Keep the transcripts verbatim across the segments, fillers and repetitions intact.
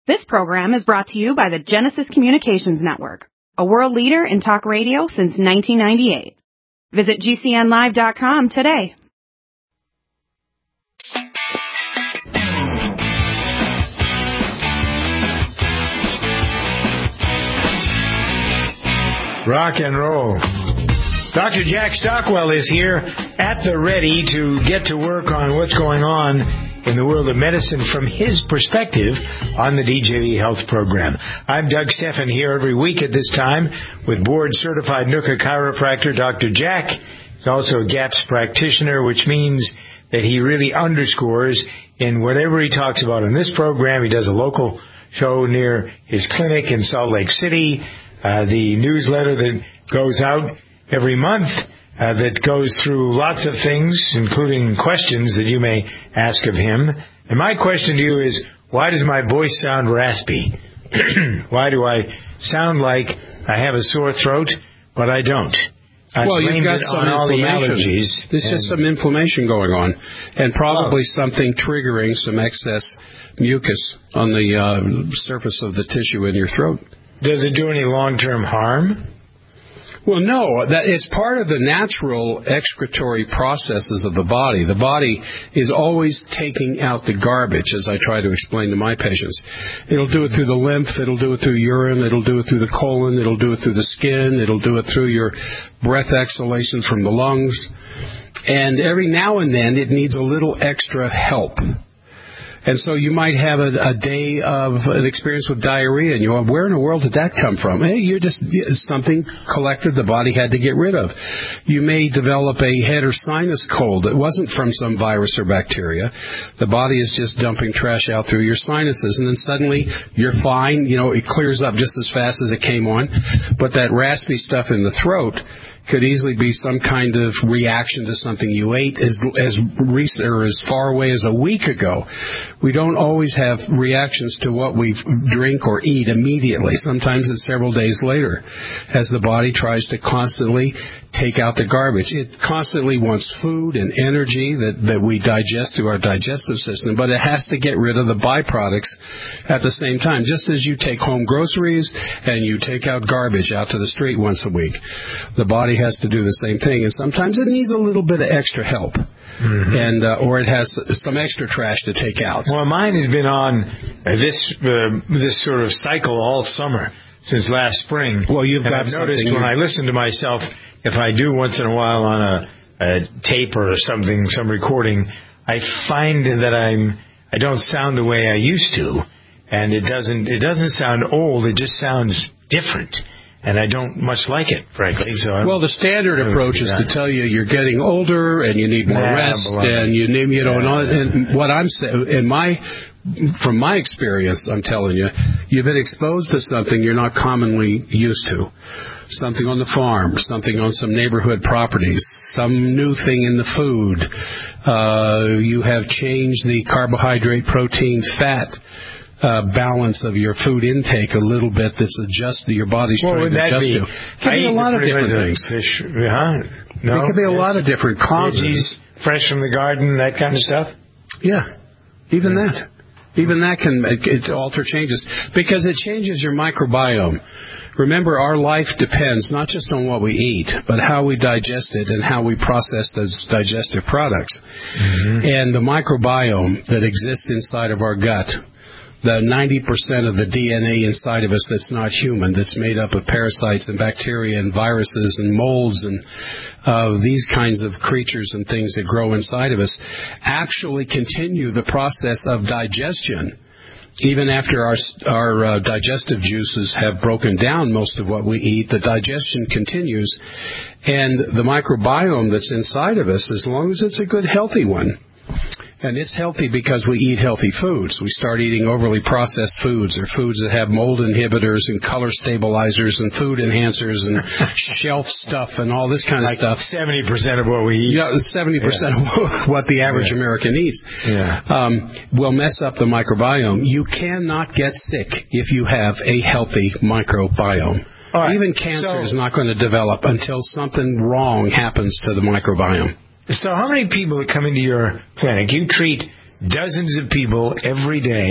This program is brought to you by the Genesis Communications Network, a world leader in talk radio since nineteen ninety-eight. Visit G C N live dot com today. Rock and roll. Doctor Jack Stockwell is here at the ready to get to work on what's going on in the world of medicine from his perspective on the D J V Health Program. I'm Doug Steffen here every week at this time with board-certified N U C C A chiropractor Doctor Jack. He's also a GAPS practitioner, which means that he really underscores in whatever he talks about in this program. He does a local show near his clinic in Salt Lake City, uh, the newsletter that goes out every month uh, that goes through lots of things, including questions that you may ask of him. And my question to you is, why does my voice sound raspy? Why do I sound like I have a sore throat, but I don't? I well, you've got some inflammation. There's just some inflammation going on, and probably oh. something triggering some excess mucus on the uh, surface of the tissue in your throat. Does it do any long-term harm? Well, no. That it's part of the natural excretory processes of the body. The body is always taking out the garbage, as I try to explain to my patients. It'll do it through the lymph. It'll do it through urine. It'll do it through the colon. It'll do it through the skin. It'll do it through your breath exhalation from the lungs. And every now and then, it needs a little extra help. And so you might have a, a day of an experience with diarrhea, and you go, where in the world did that come from? Hey, you're just something collected the body had to get rid of. You may develop a head or sinus cold. It wasn't from some virus or bacteria. The body is just dumping trash out through your sinuses, and then suddenly you're fine. You know, it clears up just as fast as it came on. But that raspy stuff in the throat could easily be some kind of reaction to something you ate as as recent or as far away as a week ago. We don't always have reactions to what we drink or eat immediately. Sometimes it's several days later as the body tries to constantly take out the garbage. It constantly wants food and energy that, that we digest through our digestive system, but it has to get rid of the byproducts at the same time. Just as you take home groceries and you take out garbage out to the street once a week, the body has to do the same thing, and sometimes it needs a little bit of extra help, mm-hmm. and uh, or it has some extra trash to take out. Well, mine has been on uh, this uh, this sort of cycle all summer since last spring. Well, you've and got I've noticed when I listen to myself, if I do once in a while on a, a tape or something, some recording, I find that I'm I don't sound the way I used to, and it doesn't it doesn't sound old. It just sounds different. And I don't much like it, frankly. So I'm, well, the standard approach is to tell you you're getting older and you need more nah, rest, beloved. and you need, you know, yeah. and, and what I'm saying, in my, from my experience, I'm telling you, you've been exposed to something you're not commonly used to. Something on the farm, something on some neighborhood properties, some new thing in the food. Uh, you have changed the carbohydrate, protein, fat Uh, balance of your food intake a little bit that's adjusted, your body's what trying to adjust be? to. It can be a lot of different things. Fish, huh? No? It can be a lot of different causes. Veggies, fresh from the garden, that kind of stuff? Yeah, even yeah. that. Even that can it, it alter changes because it changes your microbiome. Remember, our life depends not just on what we eat, but how we digest it and how we process those digestive products. Mm-hmm. And the microbiome that exists inside of our gut, the ninety percent of the D N A inside of us that's not human, that's made up of parasites and bacteria and viruses and molds and uh, these kinds of creatures and things that grow inside of us, actually continue the process of digestion. Even after our, our uh, digestive juices have broken down most of what we eat, the digestion continues. And the microbiome that's inside of us, as long as it's a good, healthy one, and it's healthy because we eat healthy foods. We start eating overly processed foods or foods that have mold inhibitors and color stabilizers and food enhancers and shelf stuff and all this kind of like stuff. seventy percent of what we eat. Yeah, seventy percent yeah. of what the average yeah. American eats yeah. um, will mess up the microbiome. You cannot get sick if you have a healthy microbiome. Right. Even cancer so, is not going to develop until something wrong happens to the microbiome. So how many people that come into your clinic? You treat dozens of people every day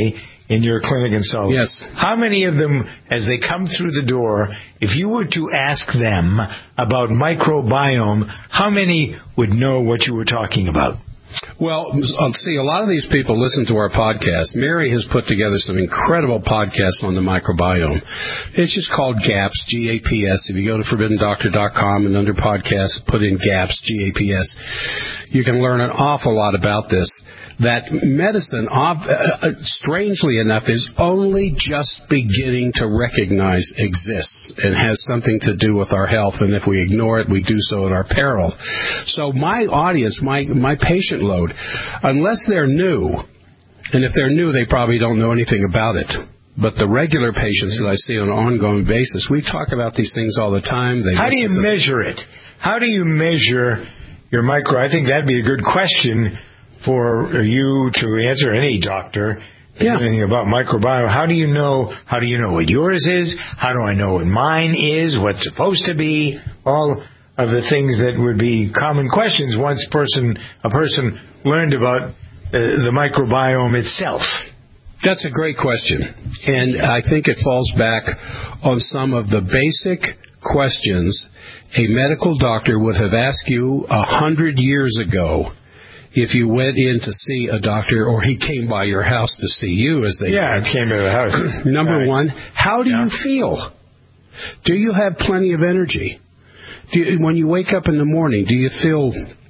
in your clinic in Sullivan. Yes. How many of them, as they come through the door, if you were to ask them about microbiome, how many would know what you were talking about? Well, see, a lot of these people listen to our podcast. Mary has put together some incredible podcasts on the microbiome. It's just called GAPS, G A P S. If you go to forbidden doctor dot com and under podcasts, put in GAPS, G A P S, you can learn an awful lot about this. That medicine, uh, strangely enough, is only just beginning to recognize exists and has something to do with our health, and if we ignore it, we do so at our peril. So my audience, my, my patient load, unless they're new, and if they're new, they probably don't know anything about it. But the regular patients that I see on an ongoing basis, we talk about these things all the time. They How do you measure it? How do you measure your micro? I think that'd be a good question for you to answer, any doctor, yeah. anything about microbiome. How do you know? How do you know what yours is? How do I know what mine is? What's supposed to be? All of the things that would be common questions once person a person learned about uh, the microbiome itself. That's a great question, and I think it falls back on some of the basic questions a medical doctor would have asked you a hundred years ago if you went in to see a doctor or he came by your house to see you, as they yeah, did. came to the house. Number right. one, how do yeah. you feel? Do you have plenty of energy? Do you, when you wake up in the morning, do you feel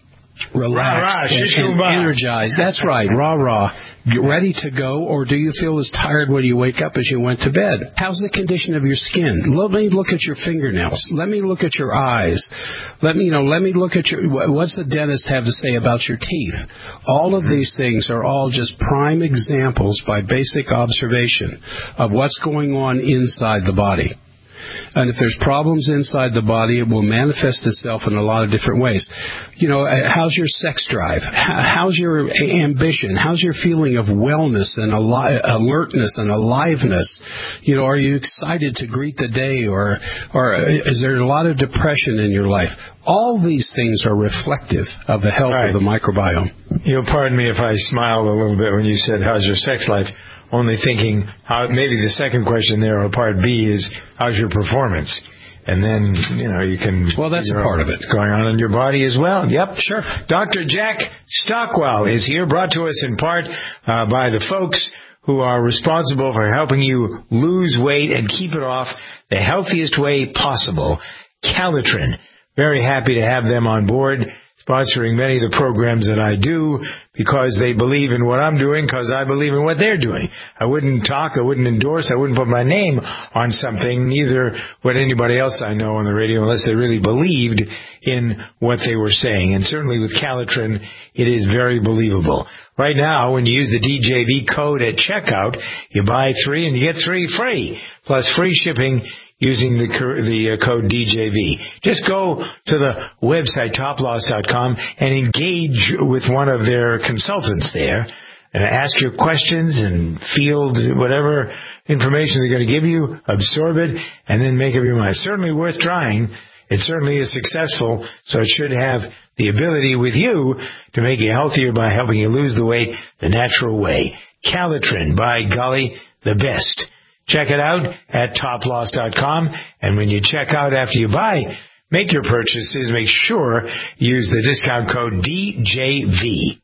relaxed rah, rah, and, and energized? That's right, rah rah, ready to go, or do you feel as tired when you wake up as you went to bed? How's the condition of your skin? Let me look at your fingernails. Let me look at your eyes. Let me, you know, let me look at your. What's the dentist have to say about your teeth? All of these things are all just prime examples by basic observation of what's going on inside the body. And if there's problems inside the body, it will manifest itself in a lot of different ways. You know, how's your sex drive? How's your ambition? How's your feeling of wellness and ali- alertness and aliveness? You know, are you excited to greet the day, or or is there a lot of depression in your life? All these things are reflective of the health right. of the microbiome. You'll pardon me if I smiled a little bit when you said, how's your sex life? Only thinking, how, maybe the second question there, or part B, is how's your performance? And then, you know, you can... Well, that's a part of it. What's going on in your body as well. Yep. Sure. Doctor Jack Stockwell is here, brought to us in part uh, by the folks who are responsible for helping you lose weight and keep it off the healthiest way possible, Calitrin. Very happy to have them on board, sponsoring many of the programs that I do, because they believe in what I'm doing, because I believe in what they're doing. I wouldn't talk, I wouldn't endorse, I wouldn't put my name on something, neither would anybody else I know on the radio, unless they really believed in what they were saying. And certainly with Calitrin, it is very believable. Right now, when you use the D J V code at checkout, you buy three and you get three free, plus free shipping using the the uh, code D J V. Just go to the website, top loss dot com, and engage with one of their consultants there. And ask your questions and field whatever information they're going to give you, absorb it, and then make up your mind. Certainly worth trying. It certainly is successful, so it should have the ability with you to make you healthier by helping you lose the weight the natural way. Calitrin, by golly, the best. Check it out at top loss dot com, and when you check out after you buy, make your purchases, make sure you use the discount code D J V.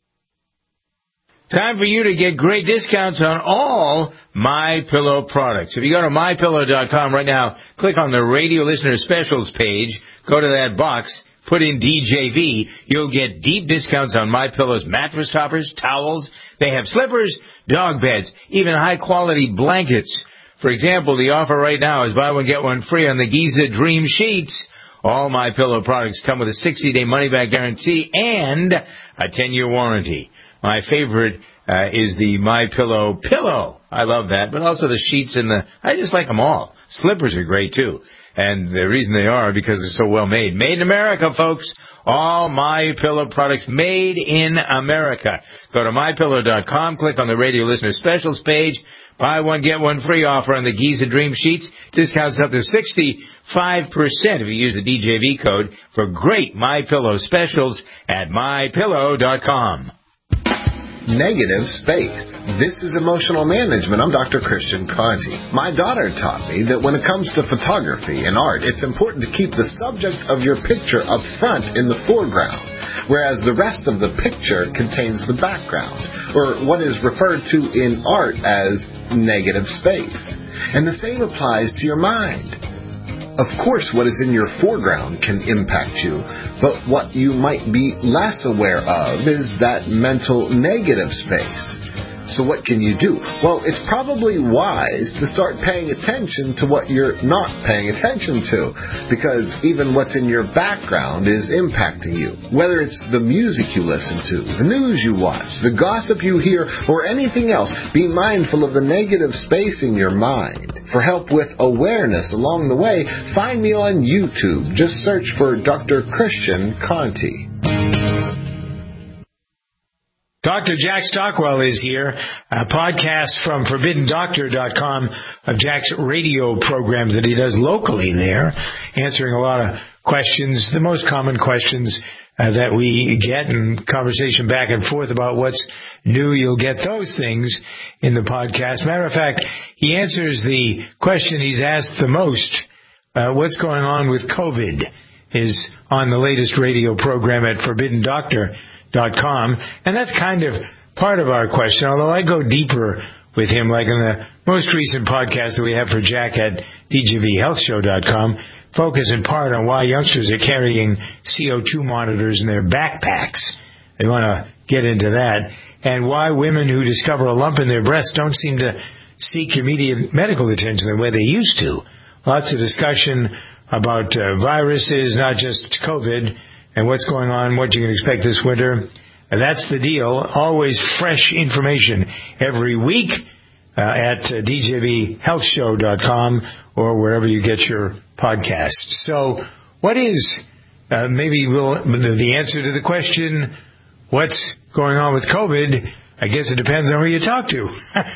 Time for you to get great discounts on all MyPillow products. If you go to my pillow dot com right now, click on the radio listener specials page, go to that box, put in D J V, you'll get deep discounts on MyPillow's mattress toppers, towels. They have slippers, dog beds, even high-quality blankets. For example, the offer right now is buy one, get one free on the Giza Dream Sheets. All MyPillow products come with a sixty-day money-back guarantee and a ten-year warranty. My favorite uh, is the MyPillow pillow. I love that, but also the sheets and the, I just like them all. Slippers are great, too. And the reason they are, because they're so well made. Made in America, folks. All MyPillow products made in America. Go to my pillow dot com, click on the radio listener specials page. Buy one, get one free offer on the Giza Dream Sheets. Discounts up to sixty-five percent if you use the D J V code for great MyPillow specials at my pillow dot com. negative space. This is Emotional Management. I'm Doctor Christian Conti. My daughter taught me that when it comes to photography and art, it's important to keep the subject of your picture up front in the foreground, whereas the rest of the picture contains the background, or what is referred to in art as negative space. And the same applies to your mind. Of course, what is in your foreground can impact you, but what you might be less aware of is that mental negative space. So what can you do? Well, it's probably wise to start paying attention to what you're not paying attention to, because even what's in your background is impacting you. Whether it's the music you listen to, the news you watch, the gossip you hear, or anything else, be mindful of the negative space in your mind. For help with awareness along the way, find me on YouTube. Just search for Doctor Christian Conti. Doctor Jack Stockwell is here, a podcast from forbidden doctor dot com of Jack's radio programs that he does locally there, answering a lot of questions, the most common questions uh, that we get, and conversation back and forth about what's new. You'll get those things in the podcast. Matter of fact, he answers the question he's asked the most, uh, what's going on with COVID, is on the latest radio program at forbidden doctor dot com, and that's kind of part of our question, although I go deeper with him, like in the most recent podcast that we have for Jack at D J V health show dot com, focus in part on why youngsters are carrying C O two monitors in their backpacks. They want to get into that. And why women who discover a lump in their breast don't seem to seek immediate medical attention the way they used to. Lots of discussion about uh, viruses, not just COVID, and what's going on, what you can expect this winter. And that's the deal. Always fresh information every week uh, at uh, D J V health show dot com or wherever you get your podcasts. So what is, uh, maybe we'll, the answer to the question, what's going on with COVID? I guess it depends on who you talk to,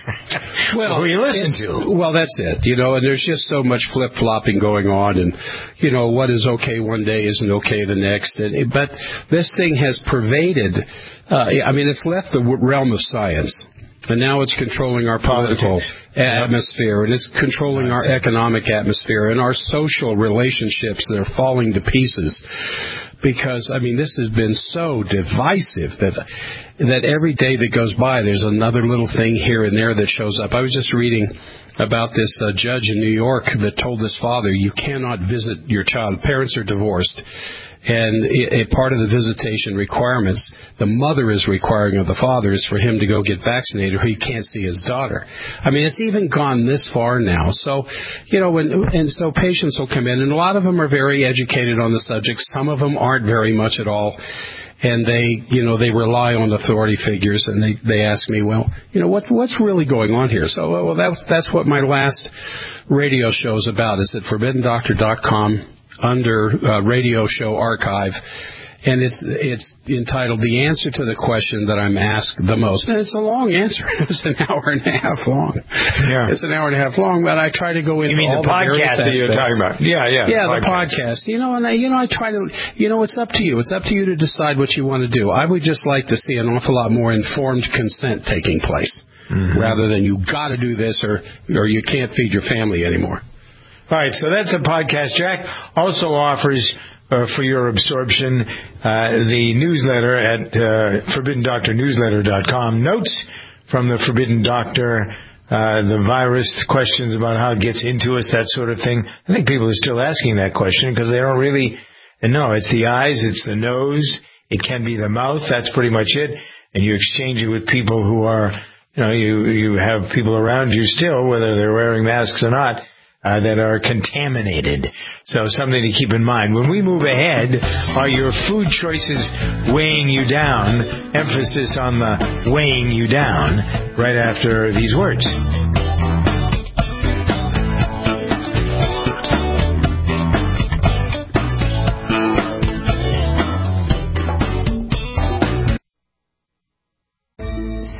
well, who you listen to. Well, that's it, you know, and there's just so much flip-flopping going on, and, you know, what is okay one day isn't okay the next. And, but this thing has pervaded, uh, I mean, it's left the realm of science, and now it's controlling our political Politics. atmosphere. It is controlling our economic atmosphere and our social relationships that are falling to pieces. Because, I mean, this has been so divisive that that every day that goes by, there's another little thing here and there that shows up. I was just reading about this uh, judge in New York that told his father, you cannot visit your child. Parents are divorced. And a part of the visitation requirements, the mother is requiring of the father, is for him to go get vaccinated or he can't see his daughter. I mean, it's even gone this far now. So, you know, when, and so patients will come in, and a lot of them are very educated on the subject. Some of them aren't very much at all. And they, you know, they rely on authority figures, and they, they ask me, well, you know, what, what's really going on here? So, well, that, that's what my last radio show is about. It's at forbidden doctor dot com. Under uh, radio show archive, and it's it's entitled The Answer to the Question That I'm Asked the Most. And it's a long answer. It's an hour and a half long. Yeah. It's an hour and a half long, but I try to go into you mean all the, the podcast that you're talking about? Yeah, yeah. Yeah, the podcast. the podcast. You know, and I, you know, I try to, you know, it's up to you. It's up to you to decide what you want to do. I would just like to see an awful lot more informed consent taking place, mm-hmm. rather than you got to do this or or you can't feed your family anymore. All right, so that's a podcast. Jack also offers, uh, for your absorption, uh, the newsletter at uh, forbidden doctor newsletter dot com. Notes from the Forbidden Doctor, uh, the virus, questions about how it gets into us, that sort of thing. I think people are still asking that question because they don't really know. It's the eyes, it's the nose, it can be the mouth. That's pretty much it. And you exchange it with people who are, you know, you, you have people around you still, whether they're wearing masks or not, Uh, that are contaminated. So something to keep in mind. When we move ahead, are your food choices weighing you down? Emphasis on the weighing you down right after these words.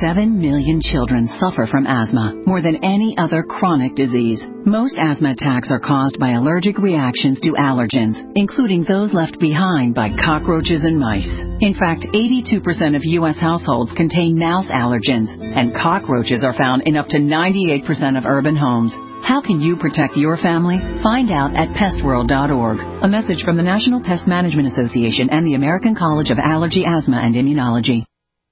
seven million children suffer from asthma, more than any other chronic disease. Most asthma attacks are caused by allergic reactions to allergens, including those left behind by cockroaches and mice. In fact, eighty-two percent of U S households contain mouse allergens, and cockroaches are found in up to ninety-eight percent of urban homes. How can you protect your family? Find out at pest world dot org. A message from the National Pest Management Association and the American College of Allergy, Asthma, and Immunology.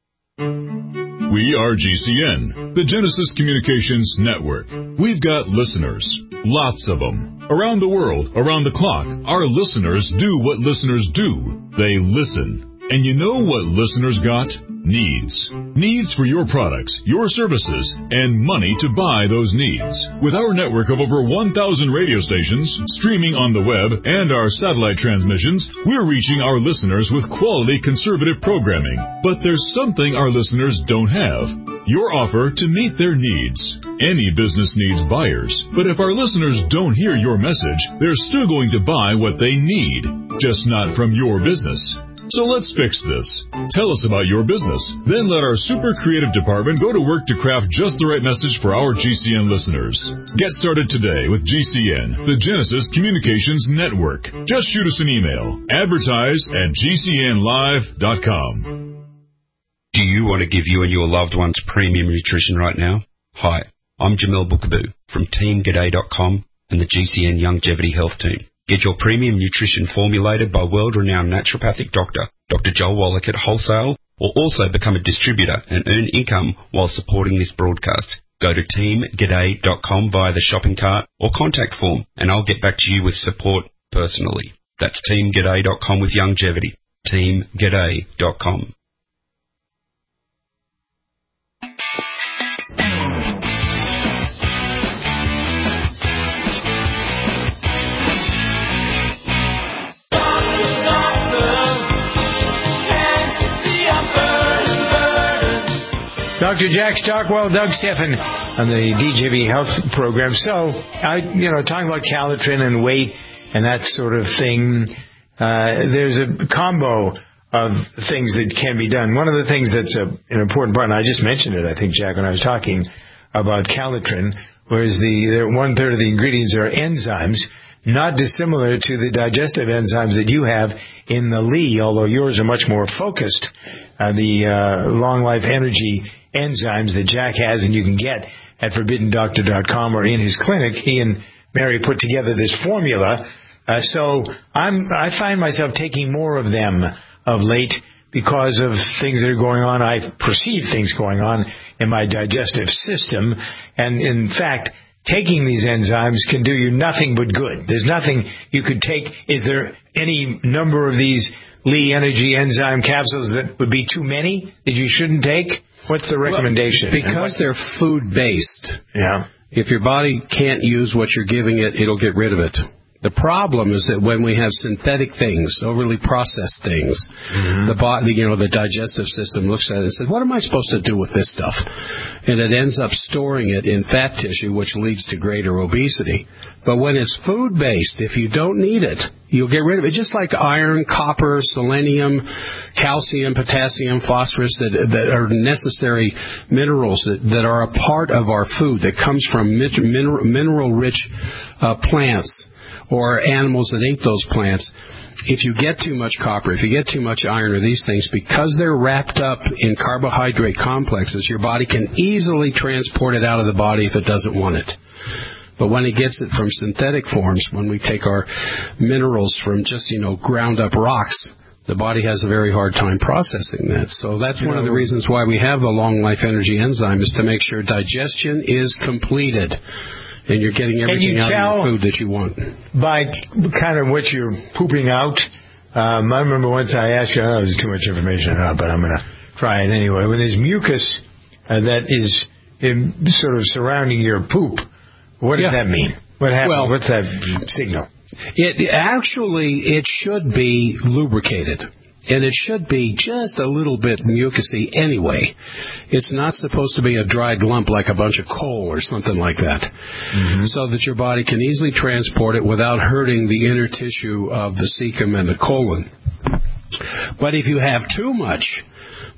We are G C N, the Genesis Communications Network. We've got listeners, lots of them. Around the world, around the clock, our listeners do what listeners do. They listen. And you know what listeners got? Needs. Needs for your products, your services, and money to buy those needs. With our network of over one thousand radio stations, streaming on the web, and our satellite transmissions, we're reaching our listeners with quality conservative programming. But there's something our listeners don't have. Your offer to meet their needs. Any business needs buyers, but if our listeners don't hear your message, they're still going to buy what they need, just not from your business. So let's fix this. Tell us about your business. Then let our super creative department go to work to craft just the right message for our G C N listeners. Get started today with G C N, the Genesis Communications Network. Just shoot us an email. Advertise at G C N live dot com. Do you want to give you and your loved ones premium nutrition right now? Hi, I'm Jamel Bookaboo from Team G'day dot com and the G C N Longevity Health Team. Get your premium nutrition formulated by world-renowned naturopathic doctor, Doctor Joel Wallach at Wholesale, or also become a distributor and earn income while supporting this broadcast. Go to Team G'day dot com via the shopping cart or contact form, and I'll get back to you with support personally. That's Team G'day dot com with Longevity. Team G'day dot com. Doctor Jack Stockwell, Doug Stephan on the D J V Health Program. So, I, you know, talking about Calitrin and weight and that sort of thing, uh, there's a combo of things that can be done. One of the things that's a, an important part, and I just mentioned it, I think, Jack, when I was talking about Calitrin, whereas the one-third of the ingredients are enzymes, not dissimilar to the digestive enzymes that you have in the Lee, although yours are much more focused. Uh, the uh, Long Life Energy enzymes that Jack has and you can get at forbidden doctor dot com or in his clinic. He and Mary put together this formula. Uh, so I'm, I find myself taking more of them of late because of things that are going on. I perceive things going on in my digestive system. And in fact, taking these enzymes can do you nothing but good. There's nothing you could take. Is there any number of these Lee Energy enzyme capsules that would be too many that you shouldn't take? What's the recommendation? Well, because they're food-based. Yeah. If your body can't use what you're giving it, it'll get rid of it. The problem is that when we have synthetic things, overly processed things, mm-hmm. the body, you know, the digestive system looks at it and says, what am I supposed to do with this stuff? And it ends up storing it in fat tissue, which leads to greater obesity. But when it's food-based, if you don't need it, you'll get rid of it. Just like iron, copper, selenium, calcium, potassium, phosphorus, that, that are necessary minerals that, that are a part of our food that comes from mineral, mineral-rich uh, plants or animals that ate those plants. If you get too much copper, if you get too much iron or these things, because they're wrapped up in carbohydrate complexes, your body can easily transport it out of the body if it doesn't want it. But when it gets it from synthetic forms, when we take our minerals from just, you know, ground up rocks, the body has a very hard time processing that. So that's one of the reasons why we have the Long Life Energy enzyme, is to make sure digestion is completed and you're getting everything you out of your food that you want. By kind of what you're pooping out, um, I remember once I asked you, I know there's too much information out, but I'm going to try it anyway. When there's mucus uh, that is in, sort of surrounding your poop, what does yeah. that mean? What happens? Well, what's that signal? It actually, it should be lubricated. And it should be just a little bit mucousy anyway. It's not supposed to be a dried lump like a bunch of coal or something like that. Mm-hmm. So that your body can easily transport it without hurting the inner tissue of the cecum and the colon. But if you have too much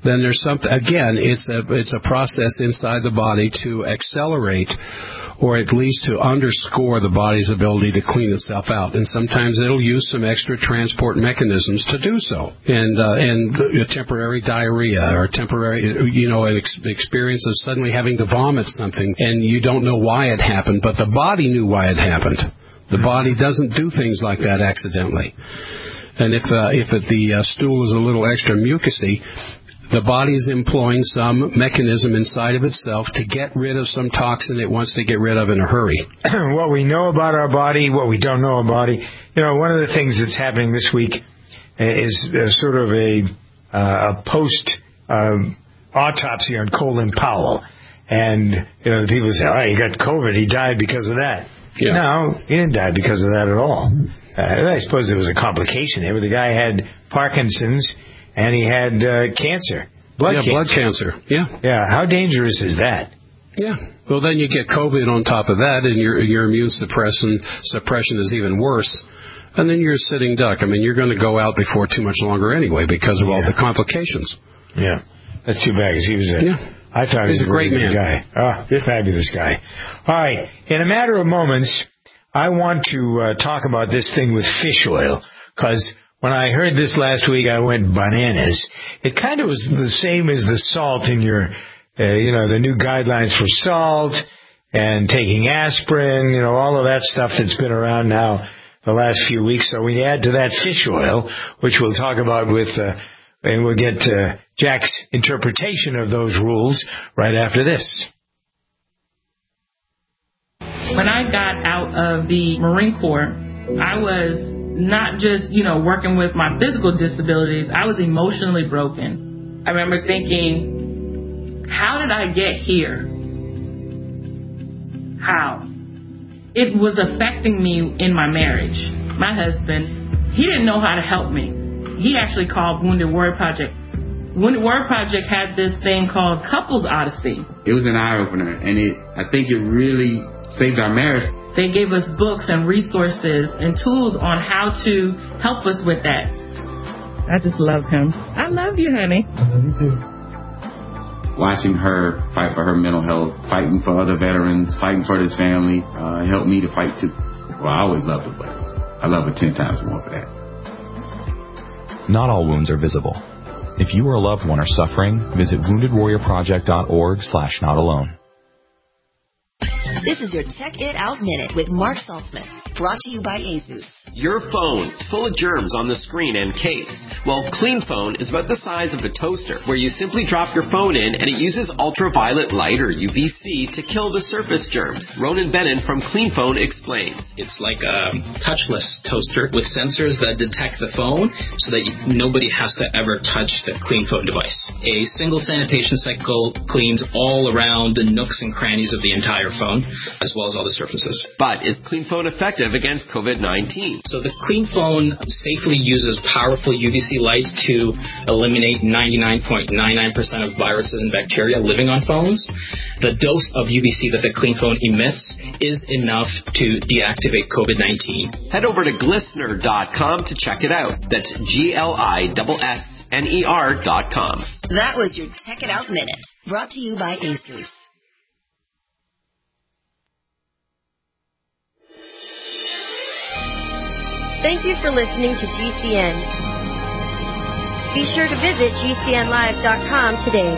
then there's something, again, it's a, it's a process inside the body to accelerate or at least to underscore the body's ability to clean itself out. And sometimes it'll use some extra transport mechanisms to do so. And uh, and uh, temporary diarrhea or temporary, you know, an ex- experience of suddenly having to vomit something, and you don't know why it happened, but the body knew why it happened. The body doesn't do things like that accidentally. And if uh, if it, the uh, stool is a little extra mucousy, the body is employing some mechanism inside of itself to get rid of some toxin it wants to get rid of in a hurry. What we know about our body, what we don't know about it. You know, one of the things that's happening this week is uh, sort of a, uh, a post um, autopsy on Colin Powell. And, you know, the people say, oh, he got COVID, he died because of that. Yeah. No, he didn't die because of that at all. Uh, I suppose there was a complication there, but the guy had Parkinson's, and he had uh, cancer, blood yeah, cancer. blood cancer. Yeah, yeah. How dangerous is that? Yeah. Well, then you get COVID on top of that, and your your immune suppression suppression is even worse. And then you're a sitting duck. I mean, you're going to go out before too much longer anyway because of yeah. all the complications. Yeah, that's too bad because he was a. Yeah. I thought he was He's a great man. Guy. Oh, he's a fabulous guy. All right. In a matter of moments, I want to uh, talk about this thing with fish oil because. When I heard this last week, I went bananas. It kind of was the same as the salt in your, uh, you know, the new guidelines for salt and taking aspirin, you know, all of that stuff that's been around now the last few weeks. So we add to that fish oil, which we'll talk about with, uh, and we'll get uh, Jack's interpretation of those rules right after this. When I got out of the Marine Corps, I was not just, you know, working with my physical disabilities, I was emotionally broken. I remember thinking, how did I get here? How? It was affecting me in my marriage. My husband, he didn't know how to help me. He actually called Wounded Warrior Project. Wounded Warrior Project had this thing called Couples Odyssey. It was an eye-opener, and it I think it really saved our marriage. They gave us books and resources and tools on how to help us with that. I just love him. I love you, honey. I love you too. Watching her fight for her mental health, fighting for other veterans, fighting for this family, uh, helped me to fight too. Well, I always loved her, but I love her ten times more for that. Not all wounds are visible. If you or a loved one are suffering, visit wounded warrior project dot org slash not alone. This is your Tech It Out Minute with Mark Saltzman, brought to you by ASUS. Your phone's full of germs on the screen and case. Well, Clean Phone is about the size of a toaster, where you simply drop your phone in and it uses ultraviolet light or U V C to kill the surface germs. Ronan Bennon from Clean Phone explains. It's like a touchless toaster with sensors that detect the phone so that you, nobody has to ever touch the Clean Phone device. A single sanitation cycle cleans all around the nooks and crannies of the entire phone, as well as all the surfaces. But is Clean Phone effective against COVID nineteen? So the Clean Phone safely uses powerful U V C light to eliminate ninety-nine point nine nine percent of viruses and bacteria living on phones. The dose of U V C that the Clean Phone emits is enough to deactivate COVID nineteen. Head over to glistener dot com to check it out. That's G L I S S N E R dot com. That was your Tech It Out Minute, brought to you by ASUS. Thank you for listening to G C N. Be sure to visit G C N live dot com today.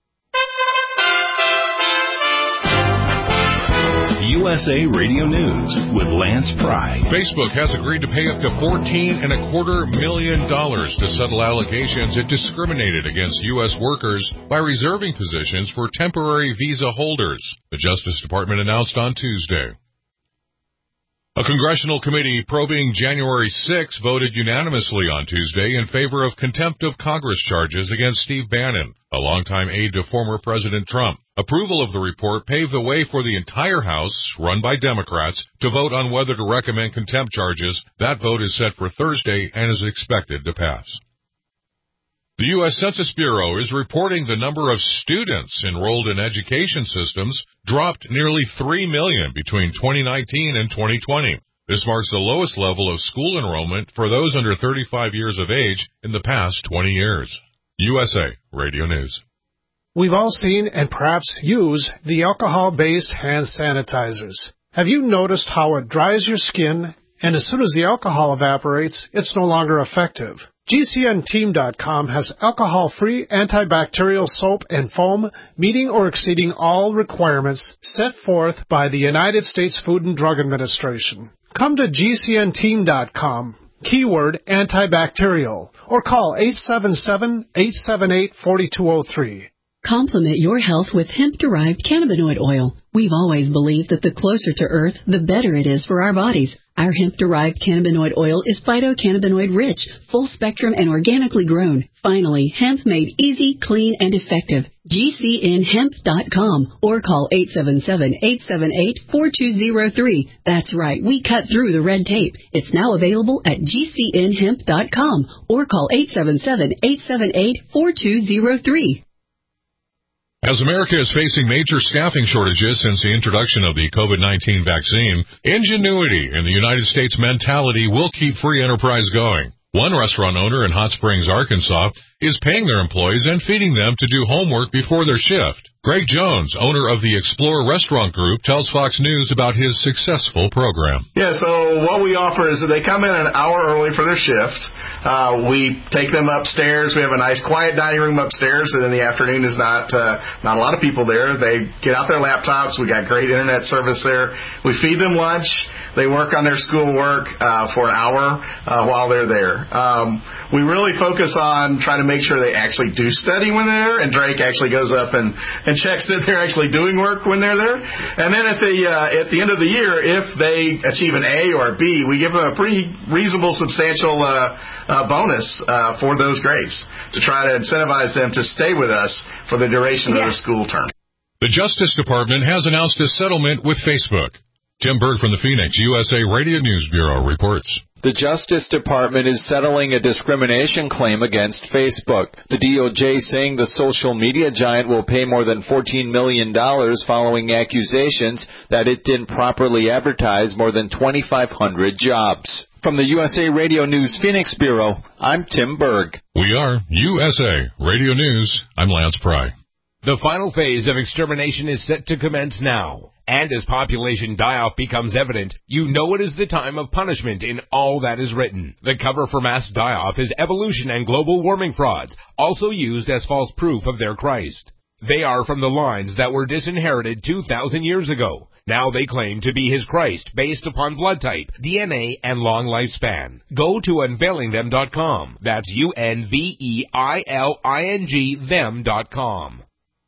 U S A Radio News with Lance Pry. Facebook has agreed to pay up to fourteen and a quarter million dollars to settle allegations it discriminated against U S workers by reserving positions for temporary visa holders. The Justice Department announced on Tuesday. A congressional committee probing January sixth voted unanimously on Tuesday in favor of contempt of Congress charges against Steve Bannon, a longtime aide to former President Trump. Approval of the report paved the way for the entire House, run by Democrats, to vote on whether to recommend contempt charges. That vote is set for Thursday and is expected to pass. The U S Census Bureau is reporting the number of students enrolled in education systems dropped nearly three million between twenty nineteen and twenty twenty. This marks the lowest level of school enrollment for those under thirty-five years of age in the past twenty years. U S A Radio News. We've all seen and perhaps use the alcohol-based hand sanitizers. Have you noticed how it dries your skin, and as soon as the alcohol evaporates, it's no longer effective? G C N Team dot com has alcohol-free antibacterial soap and foam meeting or exceeding all requirements set forth by the United States Food and Drug Administration. Come to G C N Team dot com, keyword antibacterial, or call eight seven seven, eight seven eight, four two zero three. Complement your health with hemp-derived cannabinoid oil. We've always believed that the closer to Earth, the better it is for our bodies. Our hemp-derived cannabinoid oil is phytocannabinoid-rich, full-spectrum, and organically grown. Finally, hemp made easy, clean, and effective. G C N hemp dot com or call eight seven seven, eight seven eight, four two zero three. That's right, we cut through the red tape. It's now available at G C N hemp dot com or call eight seven seven, eight seven eight, four two zero three. As America is facing major staffing shortages since the introduction of the COVID nineteen vaccine, ingenuity in the United States mentality will keep free enterprise going. One restaurant owner in Hot Springs, Arkansas, is paying their employees and feeding them to do homework before their shift. Greg Jones, owner of the Explore Restaurant Group, tells Fox News about his successful program. Yeah, so what we offer is that they come in an hour early for their shift. Uh, we take them upstairs. We have a nice quiet dining room upstairs, and in the afternoon is not uh, not a lot of people there. They get out their laptops. We got great internet service there. We feed them lunch. They work on their schoolwork uh, for an hour uh, while they're there. Um, we really focus on trying to make sure they actually do study when they're there, and Drake actually goes up and, and checks that they're actually doing work when they're there. And then at the uh, at the end of the year, if they achieve an A or a B, we give them a pretty reasonable, substantial uh, uh, bonus uh, for those grades to try to incentivize them to stay with us for the duration yeah. of the school term. The Justice Department has announced a settlement with Facebook. Tim Berg from the Phoenix U S A Radio News Bureau reports. The Justice Department is settling a discrimination claim against Facebook. The D O J saying the social media giant will pay more than fourteen million dollars following accusations that it didn't properly advertise more than twenty-five hundred jobs. From the U S A Radio News Phoenix Bureau, I'm Tim Berg. We are U S A Radio News. I'm Lance Pry. The final phase of extermination is set to commence now. And as population die-off becomes evident, you know it is the time of punishment in all that is written. The cover for mass die-off is evolution and global warming frauds, also used as false proof of their Christ. They are from the lines that were disinherited two thousand years ago. Now they claim to be his Christ based upon blood type, D N A, and long lifespan. Go to unveiling them dot com. That's U N V E I L I N G them dot com.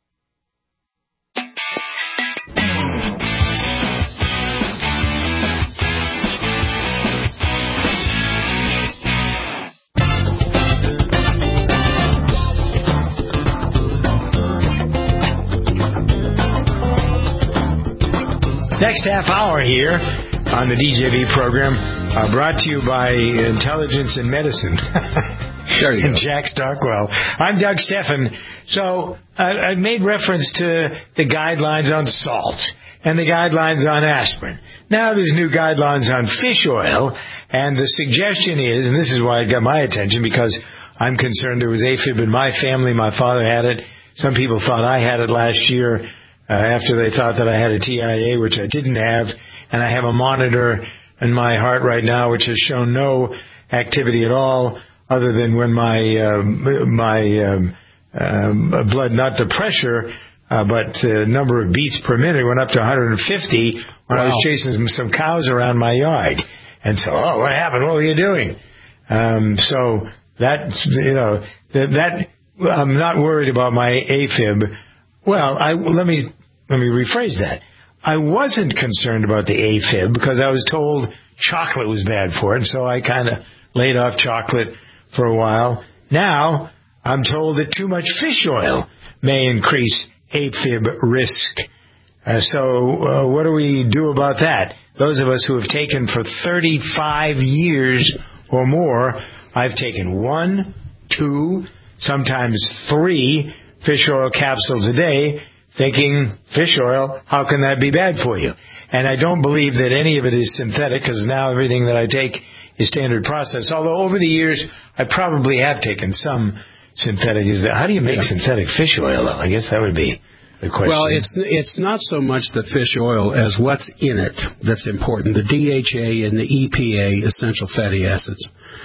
Next half hour here on the D J V program, uh, brought to you by Intelligence in Medicine. There you and go. Jack Stockwell. I'm Doug Steffen. So uh, I made reference to the guidelines on salt and the guidelines on aspirin. Now there's new guidelines on fish oil, and the suggestion is, and this is why it got my attention, because I'm concerned there was AFib in my family. My father had it. Some people thought I had it last year. Uh, after they thought that I had a T I A, which I didn't have, and I have a monitor in my heart right now which has shown no activity at all, other than when my uh, my um, um, blood, not the pressure, uh, but the number of beats per minute went up to one hundred fifty when wow. I was chasing some cows around my yard. And so, oh, what happened? What were you doing? Um, so that, you know, that, that I'm not worried about my AFib. Well, I, let me let me rephrase that. I wasn't concerned about the AFib because I was told chocolate was bad for it, so I kind of laid off chocolate for a while. Now I'm told that too much fish oil may increase AFib risk. Uh, so uh, what do we do about that? Those of us who have taken for thirty-five years or more, I've taken one, two, sometimes three fish oil capsules a day, thinking, fish oil, how can that be bad for you? And I don't believe that any of it is synthetic, because now everything that I take is standard process. Although over the years, I probably have taken some synthetic is that? How do you make yeah. synthetic fish oil? I guess that would be the question. Well, it's it's not so much the fish oil as what's in it that's important. The D H A and the E P A, essential fatty acids.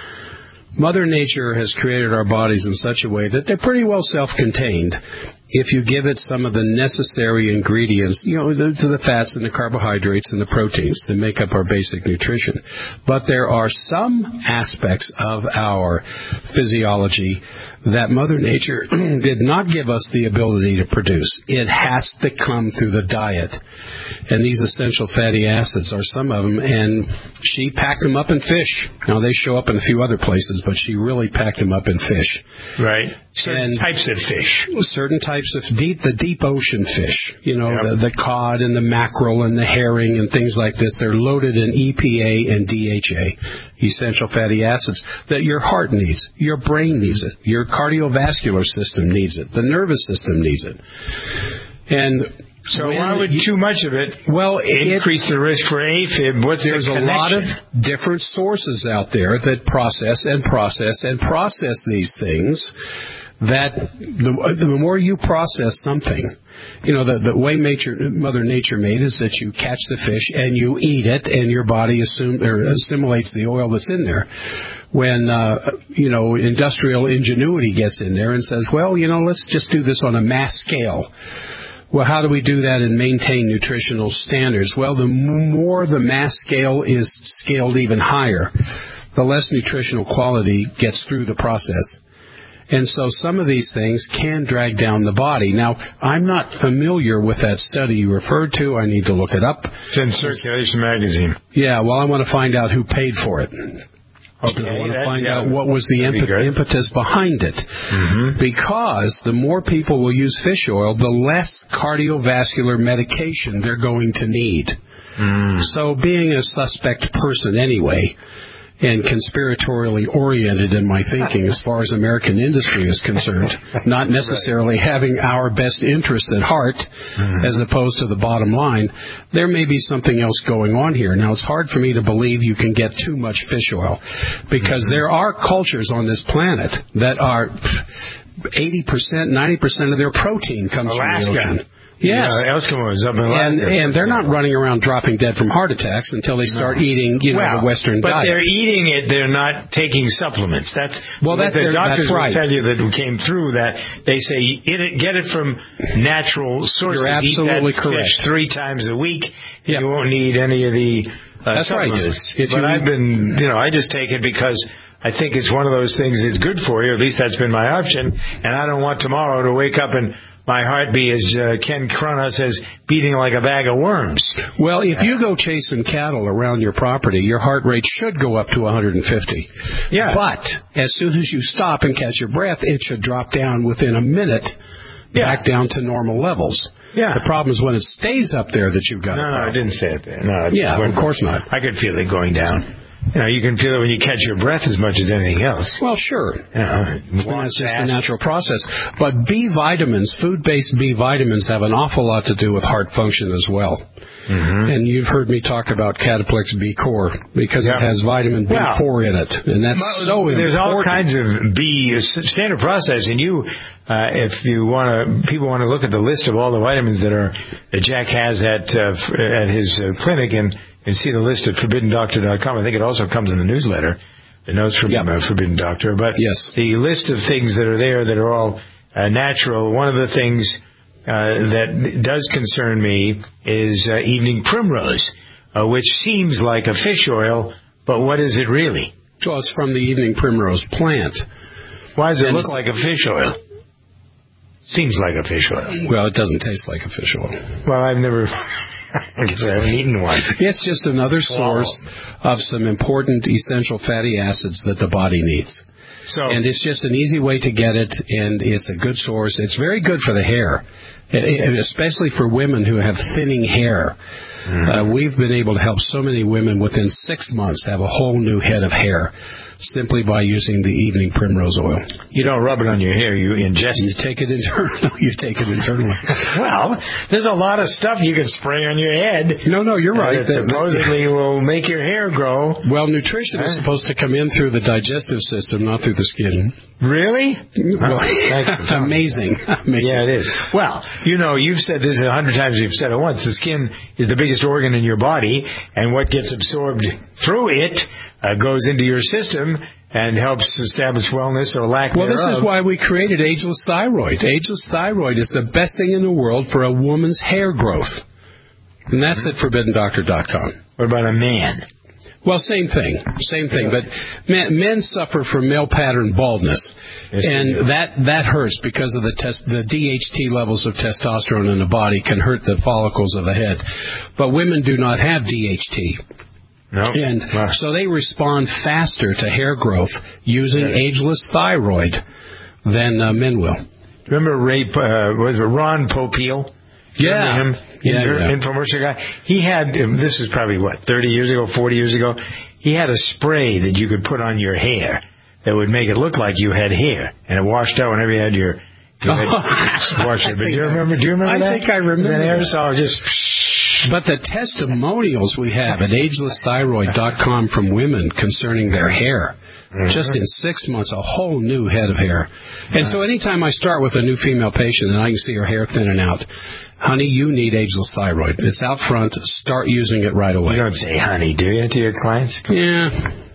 Mother Nature has created our bodies in such a way that they're pretty well self-contained if you give it some of the necessary ingredients, you know, to the fats and the carbohydrates and the proteins that make up our basic nutrition. But there are some aspects of our physiology that Mother Nature did not give us the ability to produce. It has to come through the diet. And these essential fatty acids are some of them, and she packed them up in fish. Now, they show up in a few other places, but she really packed them up in fish. Right. Certain and types of fish. Certain types of deep, the deep ocean fish, you know, yep. the, the cod and the mackerel and the herring and things like this. They're loaded in E P A and D H A, essential fatty acids, that your heart needs, your brain needs it, your cardiovascular system needs it, the nervous system needs it. And so why would too much of it well increase it, the risk for AFib? What's there's the a lot of different sources out there that process and process and process these things. That the, the more you process something, you know, the, the way nature, Mother Nature made is that you catch the fish and you eat it, and your body assume, or assimilates the oil that's in there. When, uh, you know, industrial ingenuity gets in there and says, well, you know, let's just do this on a mass scale. Well, how do we do that and maintain nutritional standards? Well, the more the mass scale is scaled even higher, the less nutritional quality gets through the process. And so some of these things can drag down the body. Now, I'm not familiar with that study you referred to. I need to look it up. It's in Circulation Magazine. Yeah, well, I want to find out who paid for it. Okay, I want to find that, yeah, out what was the imp- impetus behind it. Mm-hmm. Because the more people will use fish oil, the less cardiovascular medication they're going to need. Mm. So being a suspect person anyway, and conspiratorially oriented in my thinking as far as American industry is concerned, not necessarily having our best interest at heart mm-hmm. as opposed to the bottom line, there may be something else going on here. Now, it's hard for me to believe you can get too much fish oil because mm-hmm. there are cultures on this planet that are eighty percent, ninety percent of their protein comes Alaska. from the ocean. Yes. Yeah, Eskimos up in Alaska. And, and they're not running around dropping dead from heart attacks until they start no. eating, you know, well, the Western but diet. But they're eating it. They're not taking supplements. That's well, that, the doctors that's right. will tell you that came through that. They say eat it, get it from natural sources. You're absolutely eat that correct. Fish three times a week. Yep. You won't need any of the uh, that's supplements. Right. But I've been, you know, I just take it because I think it's one of those things that's good for you. At least that's been my option. And I don't want tomorrow to wake up and my heart be, as uh, Ken Cronut says, beating like a bag of worms. Well, if you go chasing cattle around your property, your heart rate should go up to one hundred fifty. Yeah. But as soon as you stop and catch your breath, it should drop down within a minute yeah. back down to normal levels. Yeah. The problem is when it stays up there that you've got no, a problem. No, it didn't stay up there. No, yeah, of course not. I could feel it going down. You know, you can feel it when you catch your breath as much as anything else. Well, sure. You know, that's just a natural process. But B vitamins, food-based B vitamins, have an awful lot to do with heart function as well. Mm-hmm. And you've heard me talk about Cataplex B Core because yeah. it has vitamin B four well, in it, and that's so important. There's all kinds of B standard process, and you, uh, if you want to, people want to look at the list of all the vitamins that are that Jack has at uh, at his uh, clinic and. And see the list at forbidden doctor dot com. I think it also comes in the newsletter, the notes from yep. uh, Forbidden Doctor. But yes. the list of things that are there that are all uh, natural, one of the things uh, that does concern me is uh, evening primrose, uh, which seems like a fish oil, but what is it really? Well, it's from the evening primrose plant. Why does it and look like a fish oil? Seems like a fish oil. Well, it doesn't taste like a fish oil. Well, I've never... I guess I haven't eaten one. It's just another Swallow. source of some important essential fatty acids that the body needs. So, and it's just an easy way to get it, and it's a good source. It's very good for the hair. especially for women who have thinning hair. Mm-hmm. Uh, we've been able to help so many women within six months have a whole new head of hair simply by using the evening primrose oil. You don't rub it on your hair, you ingest you it. Take it internally. You take it internally. Well, there's a lot of stuff you can spray on your head. No, no, you're right. That supposedly will make your hair grow. Well, nutrition is supposed to come in through the digestive system, not through the skin. Really? Well, amazing. amazing. Yeah, it is. Well, you know, you've said this a hundred times, you've said it once. The skin is the biggest organ in your body, and what gets absorbed through it uh, goes into your system and helps establish wellness or lack well, thereof. Well, this is why we created Ageless Thyroid. Ageless Thyroid is the best thing in the world for a woman's hair growth. And that's at forbidden doctor dot com. What about a man? Well, same thing, same thing. But men, men suffer from male pattern baldness, yes, and that that hurts because of the test, the D H T levels of testosterone in the body can hurt the follicles of the head. But women do not have D H T. No. And so they respond faster to hair growth using yeah. Ageless Thyroid than uh, men will. Remember Ray, uh, was it Ron Popeil? Yeah. Him? Yeah, Inter- yeah. Infomercial guy. He had, this is probably, what, thirty years ago, forty years ago? He had a spray that you could put on your hair that would make it look like you had hair. And it washed out whenever you had your... You had wash it. But do you remember, do you remember I that? I think I remember that. aerosol just... But the testimonials we have at ageless thyroid dot com from women concerning their hair, mm-hmm. just in six months, a whole new head of hair. And so anytime I start with a new female patient and I can see her hair thinning out, honey, you need Ageless Thyroid. It's out front. Start using it right away. You don't say honey, do you, to your clients? Yeah,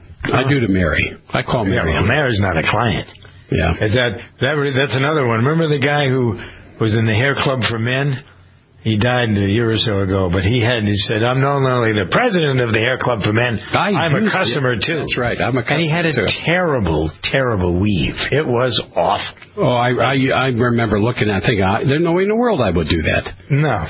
I do to Mary. I call Mary. Yeah, well, Mary's not a client. Yeah. Is that, that that's another one. Remember the guy who was in the hair club for men? He died a year or so ago, but he had, he said, I'm not only the president of the Hair Club for Men, I I'm a customer it. too. That's right, I'm a customer And he had a too. terrible, terrible weave. It was awful. Oh, I, I, I remember looking at it thinking, there's no way in the world I would do that. No.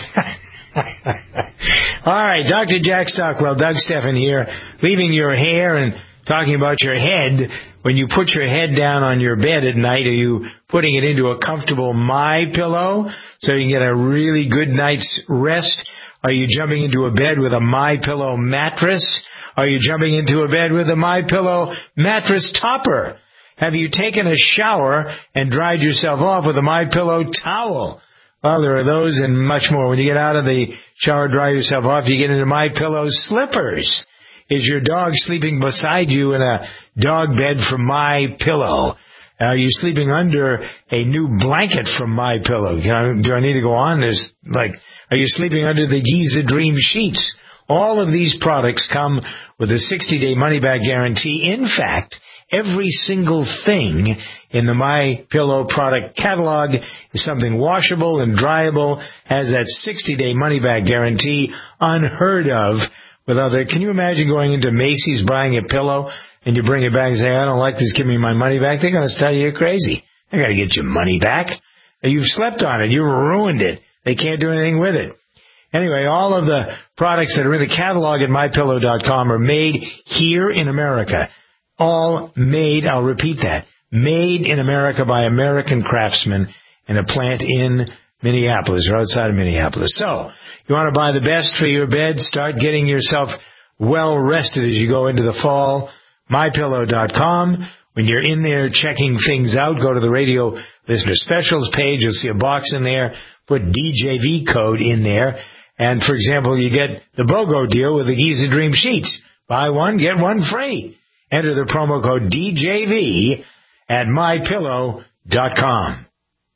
All right, Doctor Jack Stockwell, Doug Steffen here, leaving your hair and talking about your head. When you put your head down on your bed at night, are you putting it into a comfortable My Pillow so you can get a really good night's rest? Are you jumping into a bed with a My Pillow mattress? Are you jumping into a bed with a My Pillow mattress topper? Have you taken a shower and dried yourself off with a My Pillow towel? Well, there are those and much more. When you get out of the shower, dry yourself off, you get into My Pillow slippers. Is your dog sleeping beside you in a dog bed from My Pillow? Are you sleeping under a new blanket from My Pillow? You know, do I need to go on? There's like, are you sleeping under the Giza Dream sheets? All of these products come with a sixty-day money-back guarantee. In fact, every single thing in the My Pillow product catalog is something washable and dryable, has that sixty-day money-back guarantee, unheard of with other. Can you imagine going into Macy's buying a pillow and you bring it back and say, I don't like this, give me my money back? They're going to tell you you're crazy. They're going to get your money back. You've slept on it. You've ruined it. They can't do anything with it. Anyway, all of the products that are in the catalog at My Pillow dot com are made here in America. All made, I'll repeat that, made in America by American craftsmen in a plant in Minneapolis or outside of Minneapolis. So, you want to buy the best for your bed? Start getting yourself well rested as you go into the fall. My Pillow dot com. When you're in there checking things out, go to the radio listener specials page. You'll see a box in there. Put D J V code in there. And, for example, you get the BOGO deal with the Giza Dream sheets. Buy one, get one free. Enter the promo code D J V at My Pillow dot com.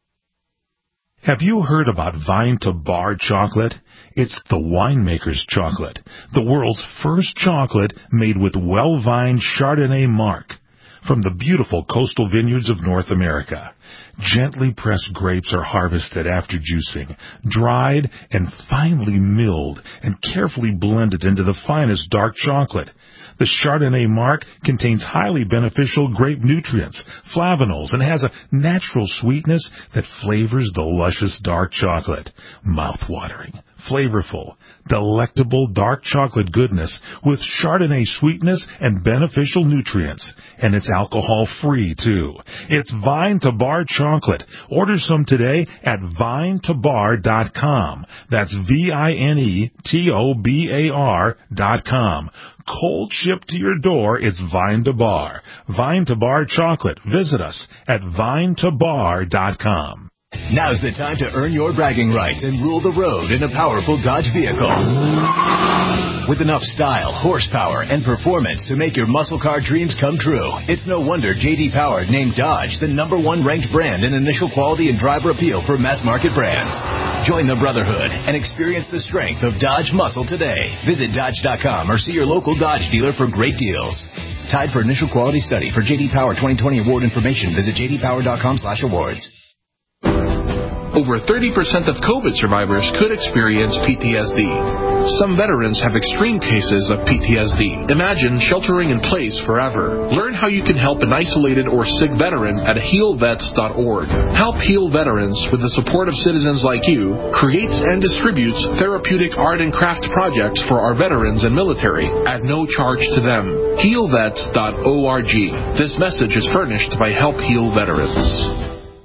Have you heard about Vine to Bar chocolate? It's the winemaker's chocolate, the world's first chocolate made with well-vined Chardonnay marc from the beautiful coastal vineyards of North America. Gently pressed grapes are harvested after juicing, dried and finely milled and carefully blended into the finest dark chocolate. The Chardonnay marc contains highly beneficial grape nutrients, flavanols, and has a natural sweetness that flavors the luscious dark chocolate. Mouth-watering, flavorful, delectable dark chocolate goodness with Chardonnay sweetness and beneficial nutrients. And it's alcohol-free, too. It's Vine to Bar chocolate. Order some today at vine to bar dot com. That's V I N E T O B A R dot com. Cold shipped to your door, it's Vine to Bar. Vine to Bar chocolate. Visit us at vine to bar dot com. Now's the time to earn your bragging rights and rule the road in a powerful Dodge vehicle. With enough style, horsepower, and performance to make your muscle car dreams come true, it's no wonder J D Power named Dodge the number one ranked brand in initial quality and driver appeal for mass market brands. Join the brotherhood and experience the strength of Dodge muscle today. Visit Dodge dot com or see your local Dodge dealer for great deals. Tied for initial quality study. For J D Power twenty twenty award information, visit j d power dot com slash awards. Over thirty percent of COVID survivors could experience P T S D. Some veterans have extreme cases of P T S D. Imagine sheltering in place forever. Learn how you can help an isolated or sick veteran at heal vets dot org. Help Heal Veterans, with the support of citizens like you, creates and distributes therapeutic art and craft projects for our veterans and military at no charge to them. heal vets dot org. This message is furnished by Help Heal Veterans.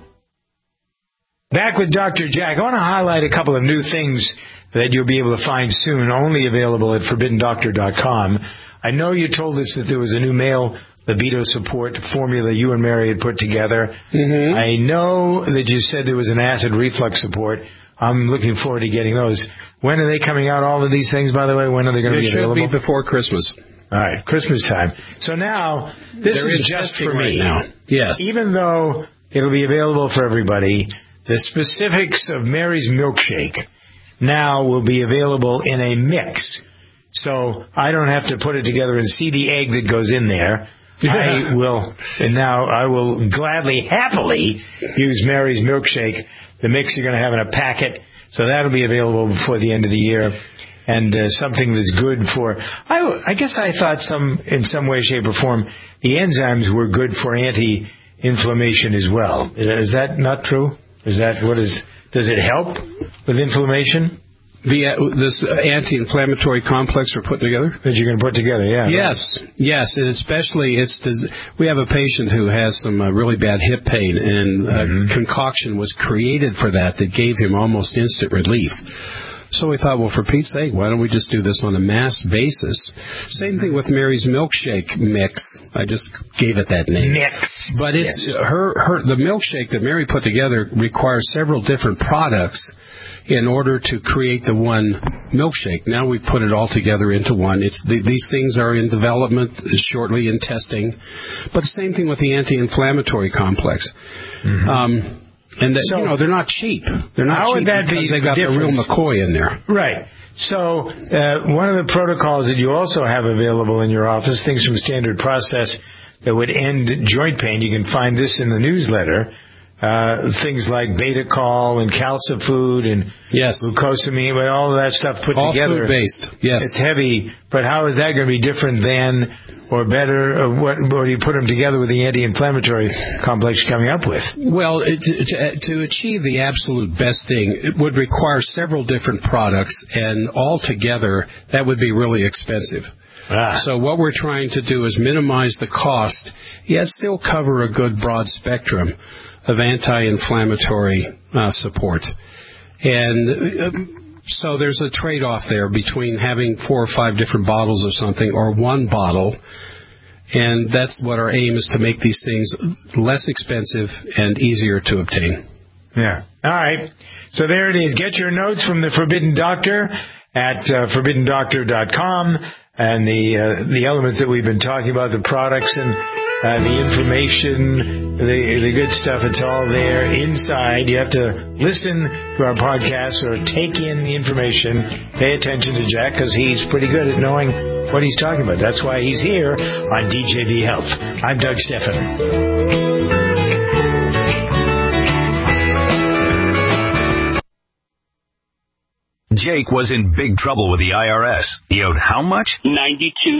Back with Doctor Jack. I want to highlight a couple of new things that you'll be able to find soon, only available at forbidden doctor dot com. I know you told us that there was a new male libido support formula you and Mary had put together. Mm-hmm. I know that you said there was an acid reflux support. I'm looking forward to getting those. When are they coming out, all of these things, by the way? When are they going to be available? It should be before Christmas. All right, Christmas time. So now, this there is is just for me. Right now. Yes. Even though it'll be available for everybody, the specifics of Mary's milkshake now will be available in a mix. So I don't have to put it together and see the egg that goes in there. I will, and now I will gladly, happily use Mary's milkshake, the mix you're going to have in a packet. So that'll be available before the end of the year. And uh, something that's good for, I, I guess I thought some, in some way, shape, or form, the enzymes were good for anti-inflammation as well. Is that not true? Is that what is? Does it help with inflammation? The uh, this uh, anti-inflammatory complex we're putting together that you're going to put together, yeah. Yes, right. yes, and especially it's we have a patient who has some uh, really bad hip pain, and a mm-hmm. concoction was created for that that gave him almost instant relief. So we thought, well, for Pete's sake, why don't we just do this on a mass basis? Same thing with Mary's milkshake mix. I just gave it that name. Mix. But it's yes. her her the milkshake that Mary put together requires several different products in order to create the one milkshake. Now we put it all together into one. It's the, these things are in development, shortly in testing. But the same thing with the anti-inflammatory complex. Mm-hmm. Um, And, that, so, you know, they're not cheap. They're not how cheap would that because be they got different? the real McCoy in there. Right. So uh, one of the protocols that you also have available in your office, things from Standard Process that would end joint pain, you can find this in the newsletter. Uh, things like Beta-Col and Calcifood and yes. glucosamine, but all of that stuff put all together. All food-based, yes. It's heavy, but how is that going to be different than or better, or what, what do you put them together with the anti-inflammatory complex you're coming up with? Well, to, to, to achieve the absolute best thing, it would require several different products, and altogether, that would be really expensive. Ah. So what we're trying to do is minimize the cost, yet still cover a good broad spectrum of anti-inflammatory uh, support. And um, so there's a trade-off there between having four or five different bottles of something or one bottle, and that's what our aim is, to make these things less expensive and easier to obtain. Yeah. All right. So there it is. Get your notes from the Forbidden Doctor at uh, forbidden doctor dot com, and the uh, the elements that we've been talking about, the products and uh, the information, the the good stuff, it's all there inside. You have to listen to our podcast or take in the information. Pay attention to Jack, because he's pretty good at knowing what he's talking about. That's why he's here on D J V Health. I'm Doug Stephan. Jake was in big trouble with the I R S. He owed how much? ninety-two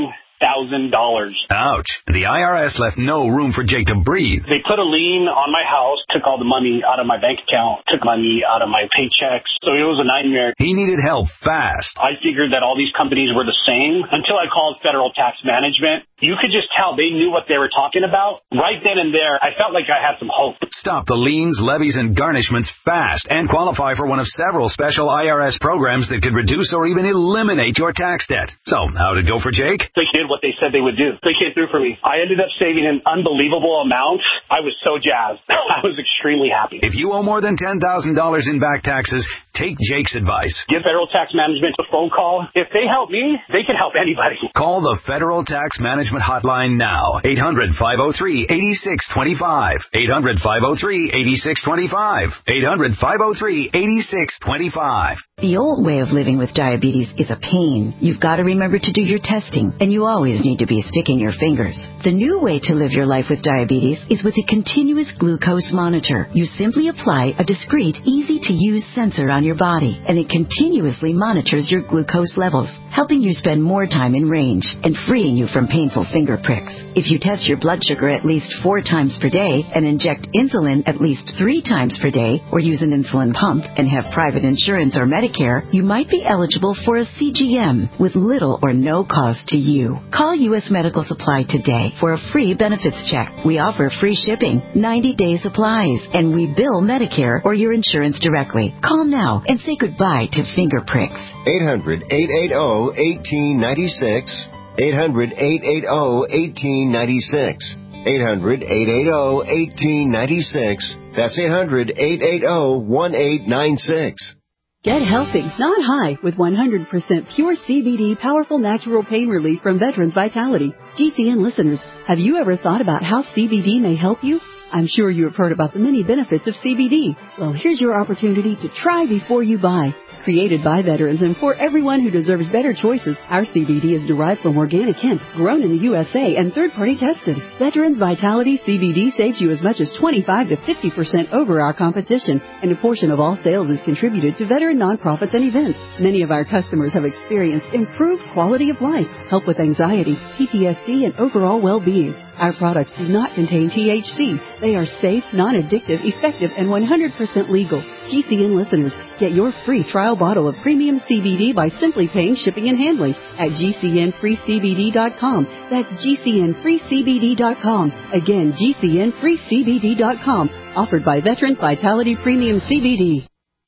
thousand dollars. Ouch. The I R S left no room for Jake to breathe. They put a lien on my house, took all the money out of my bank account, took money out of my paychecks. So it was a nightmare. He needed help fast. I figured that all these companies were the same until I called Federal Tax Management. You could just tell they knew what they were talking about. Right then and there, I felt like I had some hope. Stop the liens, levies, and garnishments fast and qualify for one of several special I R S programs that could reduce or even eliminate your tax debt. So, how'd it go for Jake? They did what they said they would do. They came through for me. I ended up saving an unbelievable amount. I was so jazzed. I was extremely happy. If you owe more than ten thousand dollars in back taxes, take Jake's advice. Give Federal Tax Management a phone call. If they help me, they can help anybody. Call the Federal Tax Management Hotline now. eight hundred, five oh three, eight six two five. eight hundred, five oh three, eight six two five. eight hundred, five oh three, eight six two five. The old way of living with diabetes is a pain. You've got to remember to do your testing, and you always need to be sticking your fingers. The new way to live your life with diabetes is with a continuous glucose monitor. You simply apply a discreet, easy-to-use sensor on your body, and it continuously monitors your glucose levels, helping you spend more time in range and freeing you from painful finger pricks. If you test your blood sugar at least four times per day and inject insulin at least three times per day, or use an insulin pump and have private insurance or Medicare, you might be eligible for a C G M with little or no cost to you. Call U S Medical Supply today for a free benefits check. We offer free shipping, ninety-day supplies, and we bill Medicare or your insurance directly. Call now and say goodbye to finger pricks. eight hundred, eight eight zero, one eight nine six. eight hundred, eight eight zero, one eight nine six. eight hundred, eight eight zero, one eight nine six. That's eight hundred, eight eight zero, one eight nine six. Get healthy, not high, with one hundred percent pure C B D powerful natural pain relief from Veterans Vitality. G C N listeners, have you ever thought about how C B D may help you? I'm sure you have heard about the many benefits of C B D. Well, here's your opportunity to try before you buy. Created by veterans and for everyone who deserves better choices, our C B D is derived from organic hemp, grown in the U S A and third-party tested. Veterans Vitality C B D saves you as much as twenty-five to fifty percent over our competition, and a portion of all sales is contributed to veteran nonprofits and events. Many of our customers have experienced improved quality of life, help with anxiety, P T S D, and overall well-being. Our products do not contain T H C. They are safe, non-addictive, effective, and one hundred percent legal. G C N listeners, get your free trial bottle of premium C B D by simply paying shipping and handling at G C N free C B D dot com. That's G C N free C B D dot com. Again, G C N free C B D dot com. Offered by Veterans Vitality Premium C B D.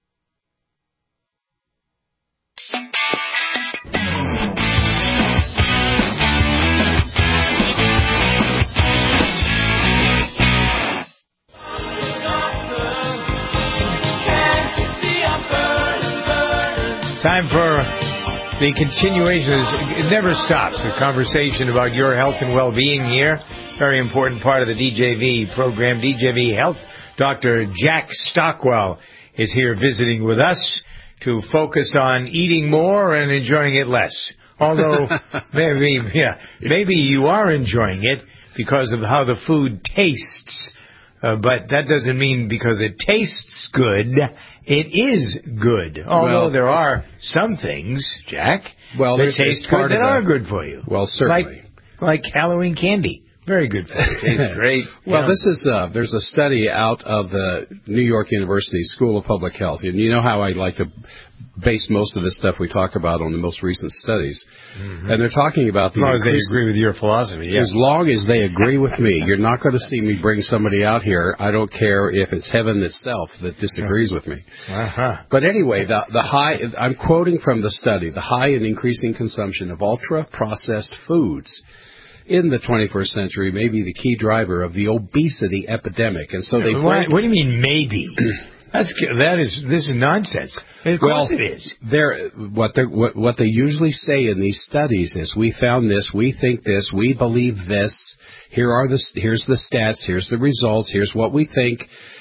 Time for the continuation. It never stops. The conversation about your health and well-being here. Very important part of the D J V program. D J V Health. Doctor Jack Stockwell is here visiting with us to focus on eating more and enjoying it less. Although maybe, yeah, maybe you are enjoying it because of how the food tastes. Uh, but that doesn't mean because it tastes good, it is good. Although well, there are some things, Jack, well, that taste good that are good for you. Well, certainly. Like, like Halloween candy. Very good for you. Tastes great. Well, know. this is, uh, there's a study out of the New York University School of Public Health. And you know how I like to base most of this stuff we talk about on the most recent studies. Mm-hmm. And they're talking about the... As long as they agree with your philosophy, yeah. As long as they agree with me. You're not going to see me bring somebody out here. I don't care if it's heaven itself that disagrees with me. Uh-huh. But anyway, the, the high... I'm quoting from the study. The high and increasing consumption of ultra-processed foods in the twenty-first century may be the key driver of the obesity epidemic. And so they... What, what do you mean, maybe? That's that is this is nonsense. Of course well, it is. They're, what, they, what, what they usually say in these studies is, we found this, we think this, we believe this, here are the, here's the stats, here's the results, here's what we think,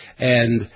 and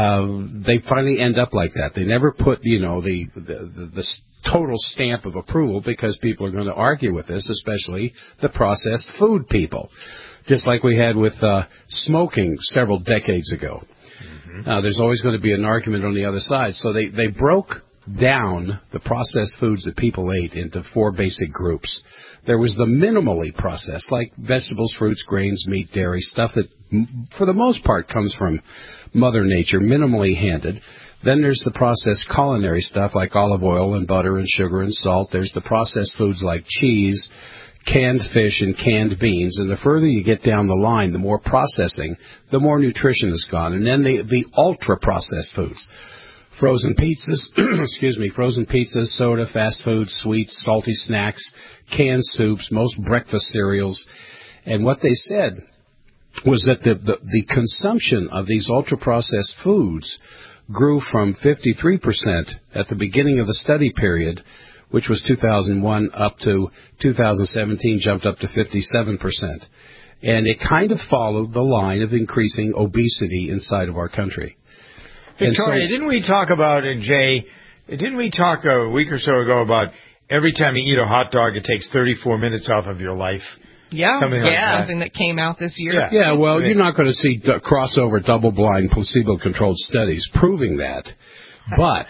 uh, they finally end up like that. They never put, you know, the, the, the, the total stamp of approval, because people are going to argue with this, especially the processed food people, just like we had with uh, smoking several decades ago. Uh, there's always going to be an argument on the other side. So they, they broke down the processed foods that people ate into four basic groups. There was the minimally processed, like vegetables, fruits, grains, meat, dairy, stuff that, for the most part, comes from Mother Nature, minimally handled. Then there's the processed culinary stuff like olive oil and butter and sugar and salt. There's the processed foods like cheese, canned fish, and canned beans. And the further you get down the line, the more processing, the more nutrition is gone. And then the, the ultra-processed foods. Frozen pizzas, excuse me, frozen pizzas, soda, fast food, sweets, salty snacks, canned soups, most breakfast cereals. And what they said was that the, the, the consumption of these ultra-processed foods grew from fifty-three percent at the beginning of the study period, which was two thousand one, up to two thousand seventeen, jumped up to fifty-seven percent. And it kind of followed the line of increasing obesity inside of our country. Victoria, so, didn't we talk about, and Jay, didn't we talk a week or so ago about every time you eat a hot dog, it takes thirty-four minutes off of your life? Yeah, something yeah, like that. something that came out this year. Yeah, yeah well, you're not going to see d- crossover, double-blind, placebo-controlled studies proving that, but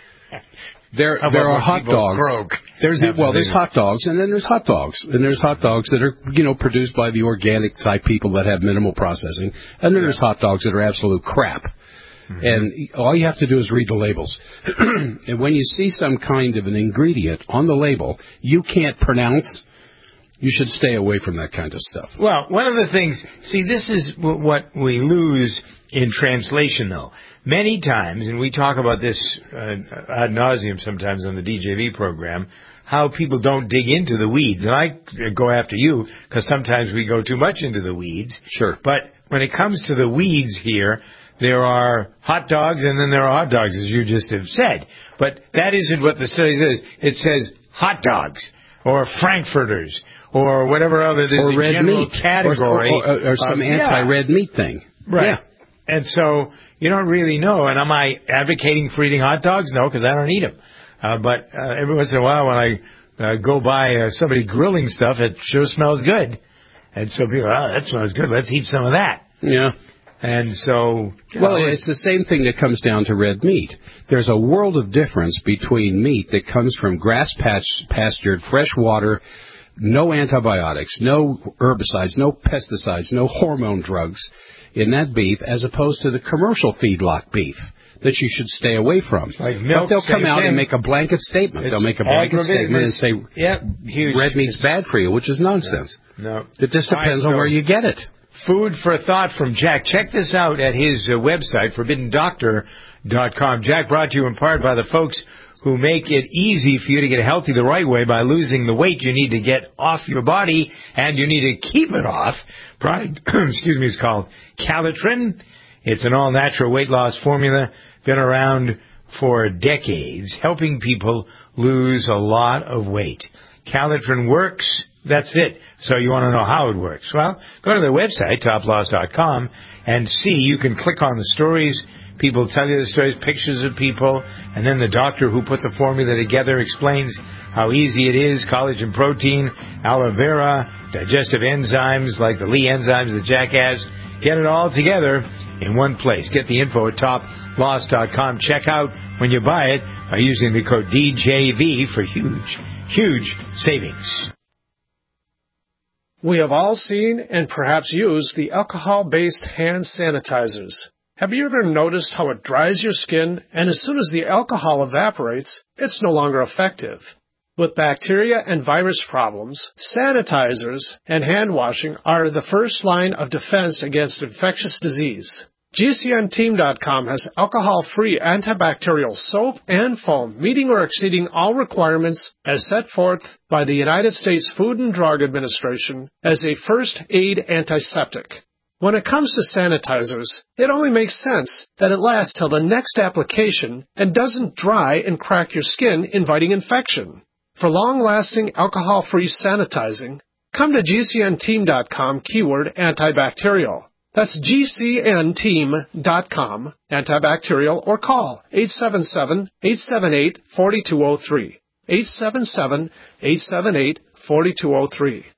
there there are hot dogs. There's well, there's hot dogs, and then there's hot dogs, and there's hot dogs that are you know produced by the organic type people that have minimal processing, and then there's hot dogs that are absolute crap. Mm-hmm. And all you have to do is read the labels. And when you see some kind of an ingredient on the label you can't pronounce, you should stay away from that kind of stuff. Well, one of the things, see, this is w- what we lose in translation, though. Many times, and we talk about this uh, ad nauseum sometimes on the D J V program, how people don't dig into the weeds. And I go after you because sometimes we go too much into the weeds. Sure. But when it comes to the weeds here, there are hot dogs and then there are hot dogs, as you just have said. But that isn't what the study says. It says hot dogs or frankfurters or whatever other there's or a red general meat. category. Or, or, or, or some of, anti-red yeah. meat thing. Right. Yeah. And so you don't really know. And am I advocating for eating hot dogs? No, because I don't eat them. Uh, but uh, every once in a while when I uh, go by uh, somebody grilling stuff, it sure smells good. And so people, oh, that smells good. Let's eat some of that. Yeah. And so... Well, know, it's the same thing that comes down to red meat. There's a world of difference between meat that comes from grass-pastured, fresh water, no antibiotics, no herbicides, no pesticides, no hormone drugs in that beef, as opposed to the commercial feedlot beef that you should stay away from. Like milk, but they'll come out thing. and make a blanket statement. It's they'll make a blanket statement and say yep, huge. red meat's it's, bad for you, which is nonsense. No. It just depends right, on so where you get it. Food for thought from Jack. Check this out at his uh, website, forbidden doctor dot com. Jack, brought to you in part by the folks who make it easy for you to get healthy the right way by losing the weight you need to get off your body and you need to keep it off. Product, excuse me, is called Calitrin. It's an all-natural weight loss formula, been around for decades, helping people lose a lot of weight. Calitrin works. That's it. So you want to know how it works. Well, go to their website, top loss dot com, and see. You can click on the stories. People tell you the stories, pictures of people, and then the doctor who put the formula together explains how easy it is, collagen protein, aloe vera, digestive enzymes like the Lee enzymes that Jack has. Get it all together in one place. Get the info at top loss dot com. Check out when you buy it by using the code D J V for huge, huge savings. We have all seen and perhaps used the alcohol-based hand sanitizers. Have you ever noticed how it dries your skin, and as soon as the alcohol evaporates, it's no longer effective? With bacteria and virus problems, sanitizers and hand washing are the first line of defense against infectious disease. G C N team dot com has alcohol-free antibacterial soap and foam meeting or exceeding all requirements as set forth by the United States Food and Drug Administration as a first aid antiseptic. When it comes to sanitizers, it only makes sense that it lasts till the next application and doesn't dry and crack your skin, inviting infection. For long-lasting alcohol-free sanitizing, come to G C N team dot com keyword antibacterial. That's G C N team dot com, antibacterial, or call eight seven seven, eight seven eight, four two zero three, eight seven seven, eight seven eight, four two zero three.